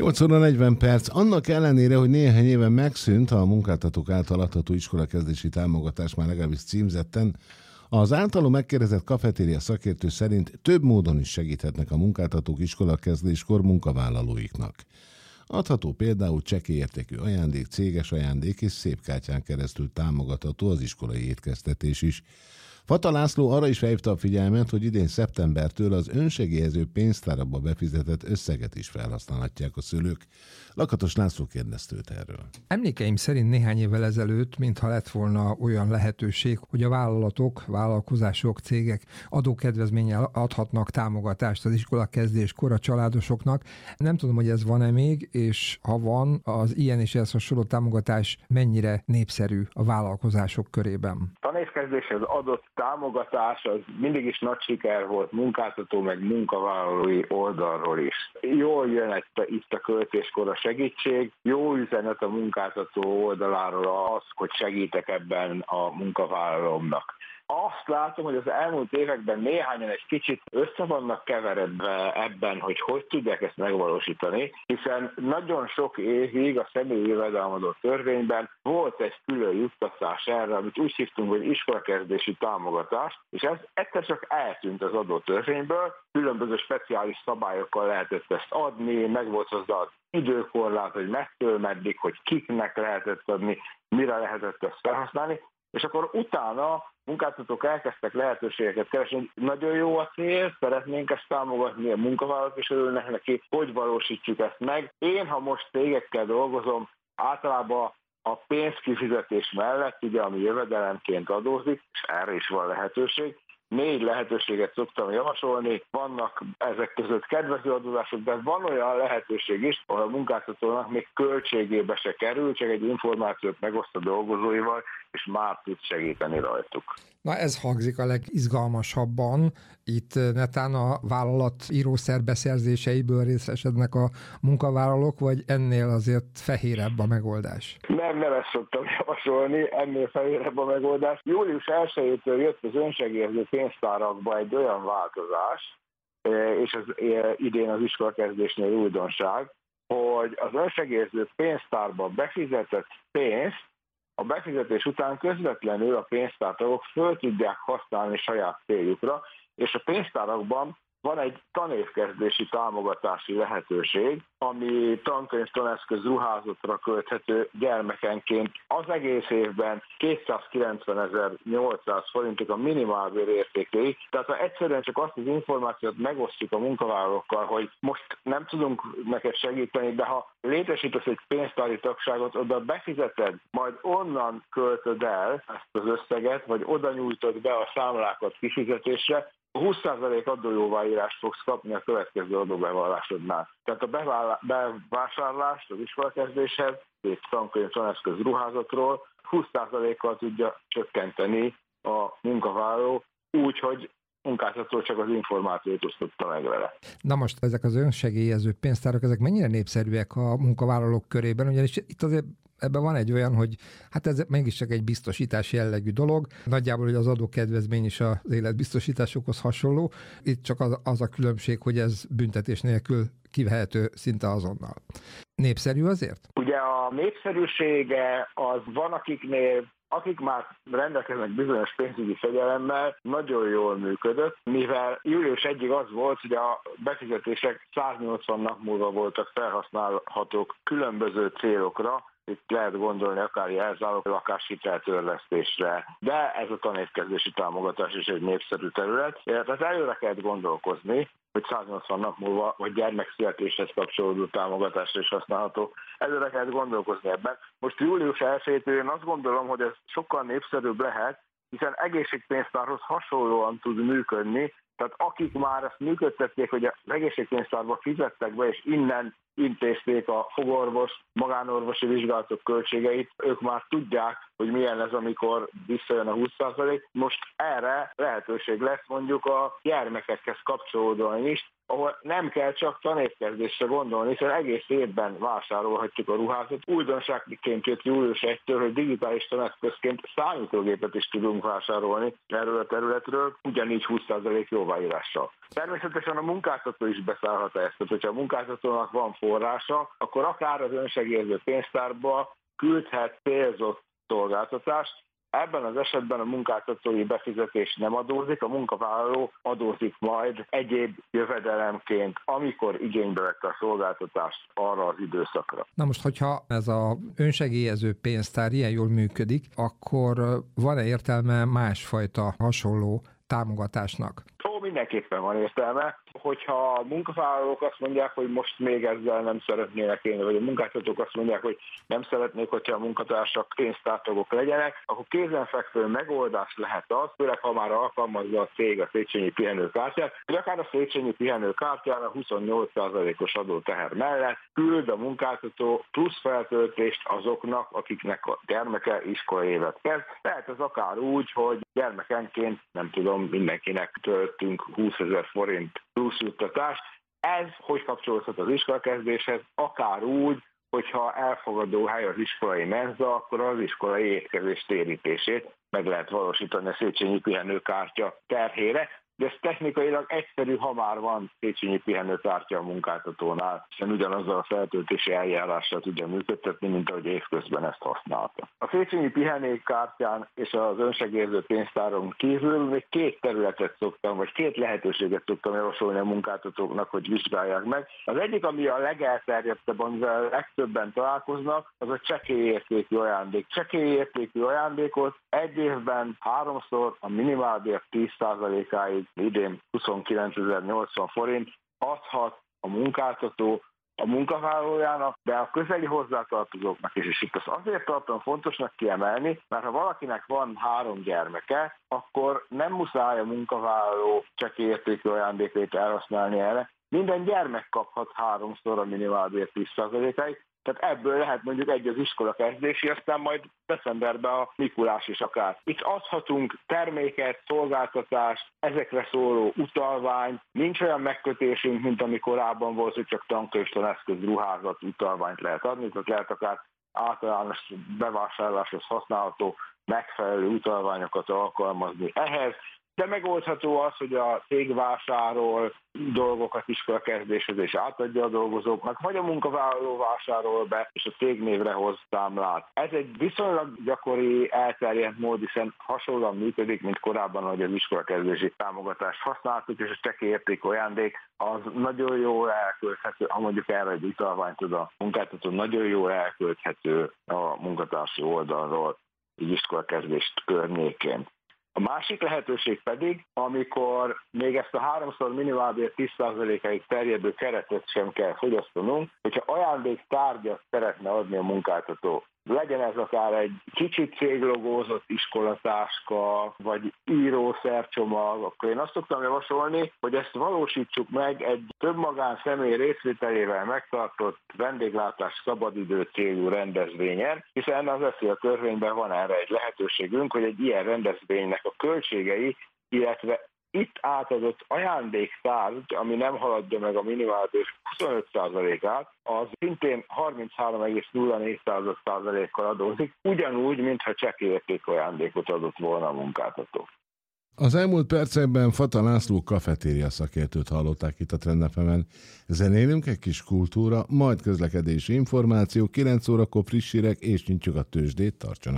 8 óra 40 perc. Annak ellenére, hogy néhány éve megszűnt a munkáltatók által adható iskolakezdési támogatás már legalábbis címzetten, az általunk megkérdezett kafetéria szakértő szerint több módon is segíthetnek a munkáltatók iskolakezdéskor munkavállalóiknak. Adható például csekélyértékű ajándék, céges ajándék és szép kártyán keresztül támogatható az iskolai étkeztetés is. Fata László arra is felhívta a figyelmet, hogy idén szeptembertől az önsegélyező pénztárakba befizetett összeget is felhasználhatják a szülők. Lakatos László kérdezte őt erről. Emlékeim szerint néhány évvel ezelőtt, mintha lett volna olyan lehetőség, hogy a vállalatok, vállalkozások, cégek adókedvezménnyel adhatnak támogatást az iskola kezdéskor a családosoknak. Nem tudom, hogy ez van-e még, és ha van, az ilyen és ehhez hasonló támogatás mennyire népszerű a vállalkozások körében? Tanévkezdéshez adott támogatás az mindig is nagy siker volt munkáltató meg munkavállalói oldalról is. Jól jön itt a költéskor a segítség, jó üzenet a munkáltató oldaláról az, hogy segítek ebben a munkavállalómnak. Azt látom, hogy az elmúlt években néhányan egy kicsit össze vannak keveredve ebben, hogy tudják ezt megvalósítani, hiszen nagyon sok évig a személyi jövedelemadó törvényben volt egy külön juttatás erre, amit úgy hívtunk, hogy iskolakezdési támogatás, és ez egyszer csak eltűnt az adótörvényből, különböző speciális szabályokkal lehetett ezt adni, meg volt hozzá az időkorlát, hogy mettől meddig, hogy kiknek lehetett adni, mire lehetett ezt felhasználni, és akkor utána munkáltatók elkezdtek lehetőségeket keresni, hogy nagyon jó a cél, szeretnénk ezt támogatni, a munkavállalók is örülnek neki, hogy valósítjuk ezt meg. Én, ha most cégekkel dolgozom, általában a pénzkifizetés mellett, ugye, ami jövedelemként adózik, és erre is van lehetőség, 4 lehetőséget szoktam javasolni, vannak ezek között kedvező adózások, de van olyan lehetőség is, ahol a munkáltatónak még költségébe se kerül, csak egy információt megoszt a dolgozóival, és már tud segíteni rajtuk. Na ez hangzik a legizgalmasabban. Itt netán a vállalat írószer beszerzéseiből részesednek a munkavállalók, vagy ennél azért fehérebb a megoldás? Nem ezt szoktam javasolni, ennél fehérebb a megoldás. Július 1-től jött az önsegélyező pénztárakba egy olyan változás, és ez idén az iskolakezdésnél újdonság, hogy az önsegélyező pénztárba befizetett pénzt a befizetés után közvetlenül a pénztártagok föl tudják használni saját céljukra, és a pénztárakban van egy tanévkezdési támogatási lehetőség, ami tankönyv, taneszköz, ruházatra költhető gyermekenként az egész évben 290.800 forintig a minimálbér értékéig. Tehát ha egyszerűen csak azt az információt megosztjuk a munkavállalókkal, hogy most nem tudunk neked segíteni, de ha létesítesz egy pénztári tagságot, oda befizeted, majd onnan költöd el ezt az összeget, vagy oda nyújtod be a számlákat kifizetésre, 20% adójóváírást fogsz kapni a következő adóbevallásodnál. Tehát a bevásárlást az iskolakezdéshez, egy tankönyv, taneszköz, ruházatról 20%-kal tudja csökkenteni a munkavállaló, úgy, hogy munkáltató csak az információt osztotta meg vele. Na most ezek az önsegélyező pénztárak, ezek mennyire népszerűek a munkavállalók körében? Ugyanis itt azért ebben van egy olyan, hogy hát ez mégiscsak egy biztosítás jellegű dolog. Nagyjából, hogy az adókedvezmény is az életbiztosításokhoz hasonló. Itt csak az a különbség, hogy ez büntetés nélkül kivehető szinte azonnal. Népszerű azért? Ugye a népszerűsége az van, akik már rendelkeznek bizonyos pénzügyi fegyelemmel, nagyon jól működött, mivel július 1-ig az volt, hogy a befizetések 180 nap múlva voltak felhasználhatók különböző célokra, itt lehet gondolni akár jelzálog lakáshiteltörlesztésre, de ez a tanévkezdési támogatás is egy népszerű terület. Tehát előre kell gondolkozni, hogy 180 nap múlva, vagy gyermekszületéshez kapcsolódó támogatásra is használható. Előre kell gondolkozni ebben. Most július 1-től én azt gondolom, hogy ez sokkal népszerűbb lehet, hiszen egészségpénztárhoz hasonlóan tud működni, tehát akik már ezt működtették, hogy az egészségpénztárba fizettek be, és innen intézték a fogorvos, magánorvosi vizsgálatok költségeit, ők már tudják, hogy milyen ez, amikor visszajön a 20%. Most erre lehetőség lesz mondjuk a gyermekekhez kapcsolódóan is, ahol nem kell csak tanévkezdésre gondolni, hiszen egész évben vásárolhatjuk a ruházat. Újdonságként jött július 1-től, hogy digitális taneszközként számítógépet is tudunk vásárolni erről a területről, ugyanígy 20% jóváírással. Természetesen a munkáltató is beszállhat ezt, tehát hogyha a munkáltatónak van forrása, akkor akár az önsegélyező pénztárba küldhet célzott szolgáltatást. Ebben az esetben a munkáltatói befizetés nem adózik, a munkavállaló adózik majd egyéb jövedelemként, amikor igénybe vette a szolgáltatást arra az időszakra. Na most, hogyha ez az önsegélyező pénztár ilyen jól működik, akkor van-e értelme másfajta hasonló támogatásnak? Mindenképpen van értelme, hogyha a munkavállalók azt mondják, hogy most még ezzel nem szeretnének élni, vagy a munkáltatók azt mondják, hogy nem szeretnék, hogyha a munkatársak pénztártagok legyenek, akkor kézenfekvő megoldás lehet az, főleg ha már alkalmazza a cég a Széchenyi pihenőkártyát, hogy akár a Széchenyi pihenőkártyán a 28%-os adóteher mellett küld a munkáltató plusz feltöltést azoknak, akiknek a gyermeke iskolai évet kezd. Lehet ez akár úgy, hogy gyermekenként, nem tudom, mindenkinek töltünk 20 000 forint plusz juttatást. Ez hogy kapcsolódhat az iskolakezdéshez? Akár úgy, hogyha elfogadó hely az iskolai menza, akkor az iskolai étkezés térítését meg lehet valósítani a Széchenyi pihenőkártya terhére, de ez technikailag egyszerű, ha már van Széchenyi pihenőkártya a munkáltatónál, hiszen ugyanazzal a feltöltési eljárással tudja működtetni, mint ahogy évközben ezt használta. A Széchenyi pihenőkártyán és az önsegélyező pénztáron kívül még két területet szoktam, vagy két lehetőséget szoktam javasolni a munkáltatóknak, hogy vizsgálják meg. Az egyik, ami a legelterjedtebb, amivel legtöbben találkoznak, az a csekélyértékű ajándék. Csekélyértékű ajándékot egy évben 3-szor a minimálbér 10%-áig, idén 29.080 forint adhat a munkáltató a munkavállalójának, de a közeli hozzátartozóknak is. És itt azt azért tartom fontosnak kiemelni, mert ha valakinek van 3 gyermeke, akkor nem muszáj a munkavállaló csekélyértékű ajándékait elhasználni erre. Minden gyermek kaphat 3-szor a minimálbér 10%-áig, tehát ebből lehet mondjuk egy az iskola kezdési, aztán majd decemberben a Mikulás is akár. Itt adhatunk terméket, szolgáltatást, ezekre szóló utalvány, nincs olyan megkötésünk, mint ami korábban volt, hogy csak tankönyv, taneszköz, ruházat, utalványt lehet adni, tehát lehet akár általános bevásárláshoz használható megfelelő utalványokat alkalmazni ehhez. De megoldható az, hogy a cég vásárol dolgokat iskolakezdéshez és átadja a dolgozóknak, vagy a munkavállaló vásárol be, és a cég névre hoz számlát. Ez egy viszonylag gyakori, elterjedt mód, hiszen hasonlóan működik, mint korábban, hogy az iskolakezdési támogatást használtuk, és a csekélyértékű ajándék az nagyon jól elkölthető, ha mondjuk erre egy utalványt tud a munkáltató, nagyon jól elkölthető a munkatársi oldalról egy iskolakezdést környékén. A másik lehetőség pedig, amikor még ezt a 3-szor minimálbér 10%-áig terjedő keretet sem kell fogyasztanunk, hogyha ajándéktárgyat szeretne adni a munkáltató. Legyen ez akár egy kicsit céglogózott iskolatáska, vagy írószercsomag, akkor én azt szoktam javasolni, hogy ezt valósítsuk meg egy több magánszemély részvételével megtartott vendéglátás szabadidő célú rendezvényen, hiszen az eszi a törvényben van erre egy lehetőségünk, hogy egy ilyen rendezvénynek a költségei, illetve itt átadott ajándéktárgy, ami nem haladja meg a minimálbér 25%-át, az szintén 33,04%-kal adózik, ugyanúgy, mintha csekélyértékű ajándékot adott volna a munkáltató. Az elmúlt percekben Fata László kafetéria szakértőt hallották itt a Trend FM-en. Zenélünk egy kis kultúra, majd közlekedési információ, 9 órakor friss hírek, és nyitjuk a tőzsdét, tartsanak